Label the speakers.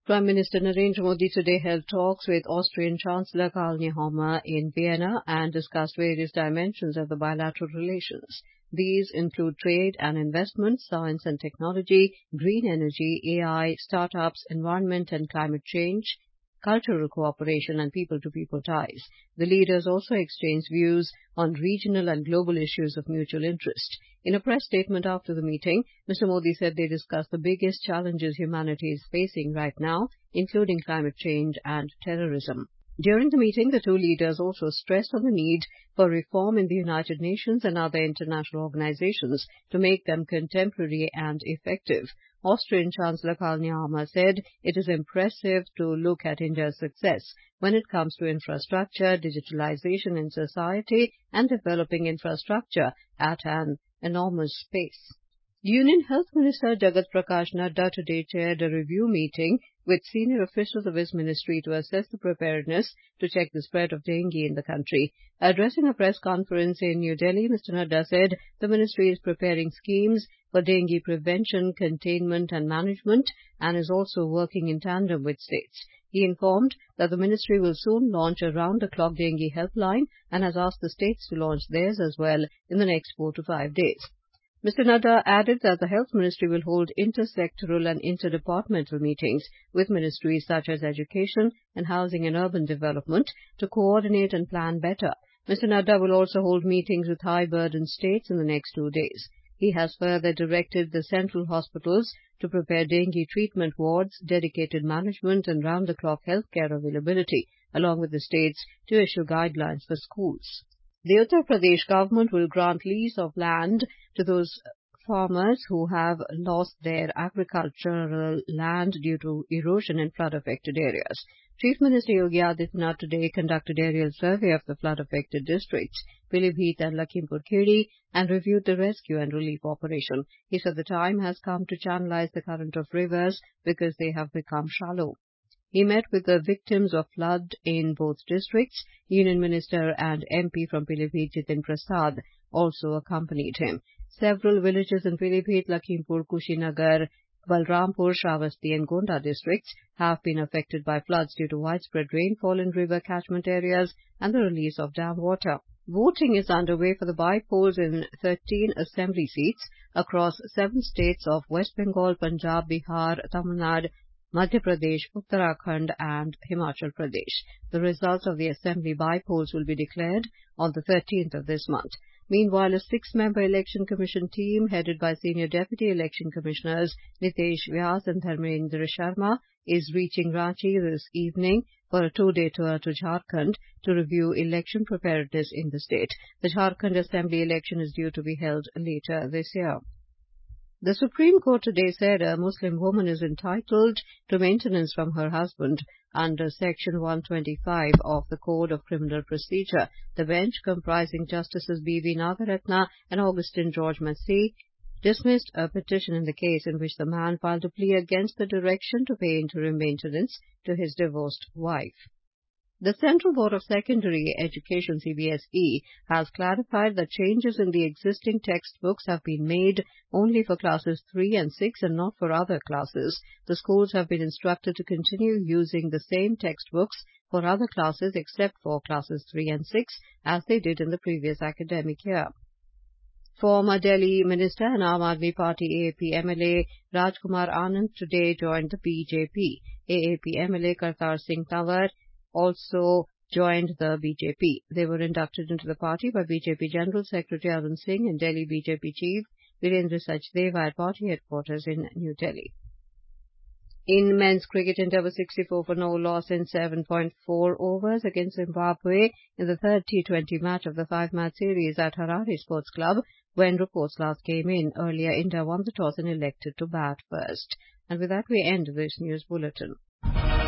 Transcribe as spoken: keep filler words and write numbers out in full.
Speaker 1: Prime Minister Narendra Modi today held talks with Austrian Chancellor Karl Nehammer in Vienna and discussed various dimensions of the bilateral relations. These include trade and investment, science and technology, green energy, A I, startups, environment and climate change, cultural cooperation and people-to-people ties. The leaders also exchanged views on regional and global issues of mutual interest. In a press statement after the meeting, Mister Modi said they discussed the biggest challenges humanity is facing right now, including climate change and terrorism. During the meeting, the two leaders also stressed on the need for reform in the United Nations and other international organizations to make them contemporary and effective. Austrian Chancellor Karl Nehammer said it is impressive to look at India's success when it comes to infrastructure, digitalization in society, and developing infrastructure at an enormous pace. Union Health Minister Jagat Prakash Nadda today chaired a review meeting with senior officials of his ministry to assess the preparedness to check the spread of dengue in the country. Addressing a press conference in New Delhi, Mister Nadda said the ministry is preparing schemes for dengue prevention, containment and management and is also working in tandem with states. He informed that the ministry will soon launch a round-the-clock dengue helpline and has asked the states to launch theirs as well in the next four to five days. Mister Nadda added that the Health Ministry will hold intersectoral and interdepartmental meetings with ministries such as Education and Housing and Urban Development to coordinate and plan better. Mister Nadda will also hold meetings with high-burden states in the next two days. He has further directed the central hospitals to prepare dengue treatment wards, dedicated management and round-the-clock healthcare availability, along with the states to issue guidelines for schools. The Uttar Pradesh government will grant lease of land to those farmers who have lost their agricultural land due to erosion in flood-affected areas. Chief Minister Yogi Adityanath today conducted aerial survey of the flood-affected districts, Pilibhit and Lakhimpur Kheri, and reviewed the rescue and relief operation. He said the time has come to channelize the current of rivers because they have become shallow. He met with the victims of flood in both districts. Union Minister and M P from Pilibhit, Jitin Prasad, also accompanied him. Several villages in Pilibhit, Lakhimpur, Kushinagar, Balrampur, Shravasti and Gonda districts have been affected by floods due to widespread rainfall in river catchment areas and the release of dam water. Voting is underway for the by-polls in thirteen assembly seats across seven states of West Bengal, Punjab, Bihar, Tamil Nadu, Madhya Pradesh, Uttarakhand and Himachal Pradesh. The results of the assembly by-polls will be declared on the thirteenth of this month. Meanwhile, a six-member election commission team headed by senior deputy election commissioners Nitesh Vyas and Dharmendra Sharma is reaching Ranchi this evening for a two-day tour to Jharkhand to review election preparedness in the state. The Jharkhand assembly election is due to be held later this year. The Supreme Court today said a Muslim woman is entitled to maintenance from her husband under Section one twenty-five of the Code of Criminal Procedure. The bench, comprising Justices B V Nagaratna and Augustine George Massey, dismissed a petition in the case in which the man filed a plea against the direction to pay interim maintenance to his divorced wife. The Central Board of Secondary Education C B S E has clarified that changes in the existing textbooks have been made only for classes three and six and not for other classes. The schools have been instructed to continue using the same textbooks for other classes except for classes three and six as they did in the previous academic year. Former Delhi Minister and Aam Aadmi Party A A P M L A Rajkumar Anand today joined the B J P. A A P M L A Kartar Singh Tanwar also joined the B J P. They were inducted into the party by B J P General Secretary Arun Singh and Delhi B J P Chief Virendra Sachdeva at party headquarters in New Delhi. In men's cricket, India was sixty-four for no loss in seven point four overs against Zimbabwe in the third T twenty match of the five-match series at Harare Sports Club when reports last came in. Earlier, India won the toss and elected to bat first. And with that, we end this news bulletin.